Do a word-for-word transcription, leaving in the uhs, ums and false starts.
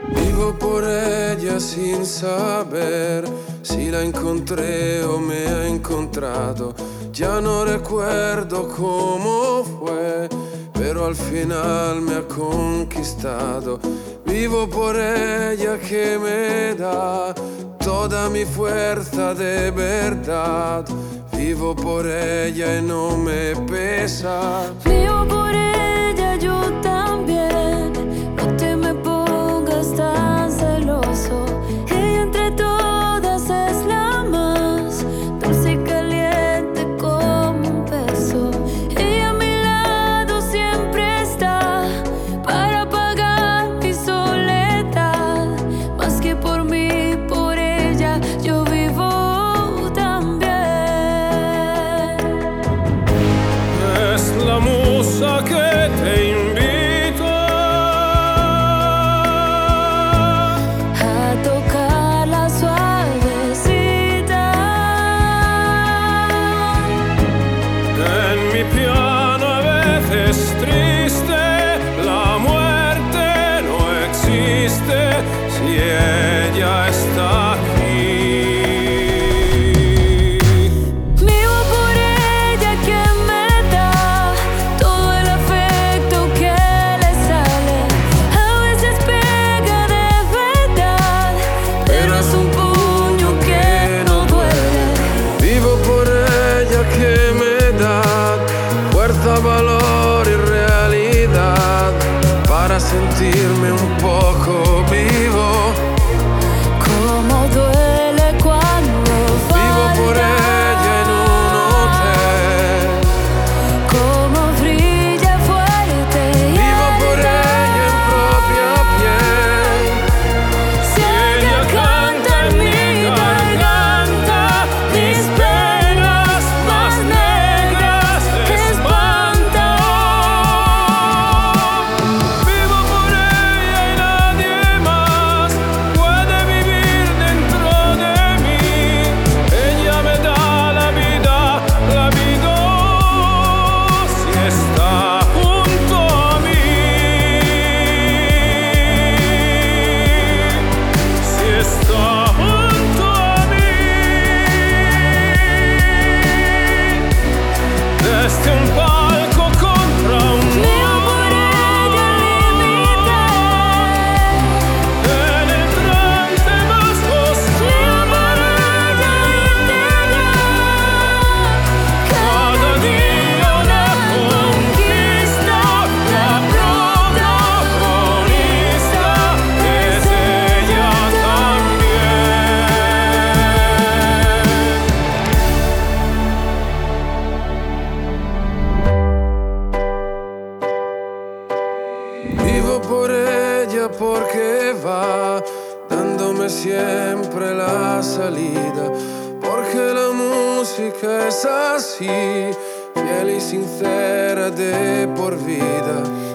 Vivo por ella sin saber si la encontré o me ha encontrado. Ya no recuerdo cómo fue, pero al final me ha conquistado. Vivo por ella que me da toda mi fuerza de verdad. Vivo por ella y no me pesa. Vivo por ella, yo también. No te me pongas tan celoso. Ella entre todas es la más dulce y caliente como un beso. Ella a mi lado siempre está para apagar mi soledad. Más que por mí, por ella yo vivo también. Es la musa que te invito A tocar la suavecita. en mi piano a veces triste. La muerte no existe si ella está aquí. Vivo por ella que me da todo el afecto que le sale. A veces pega de verdad, pero es un puño que no duele. Vivo por ella que me da fuerza, valor y realidad para sentirme un poco vivo. Cómo duele cuando Vivo por falta. ella en un hotel. Cómo brilla fuerte y Vivo por ella en propia piel. Si ella canta en mi garganta, mis penas más negras espantan. Vivo por ella y nadie más puede vivir dentro de mí. Ella me da la vida, la vida si está junto a mí. Si está junto a mí. Desde un palco contra un Vivo por ella al límite. en el trance más oscuro. Vivo por ella integral. Cada día una conquista, la protagonista es ella también. Vivo por ella porque va dándome siempre la salida, porque la música es así, fiel y sincera de por vida.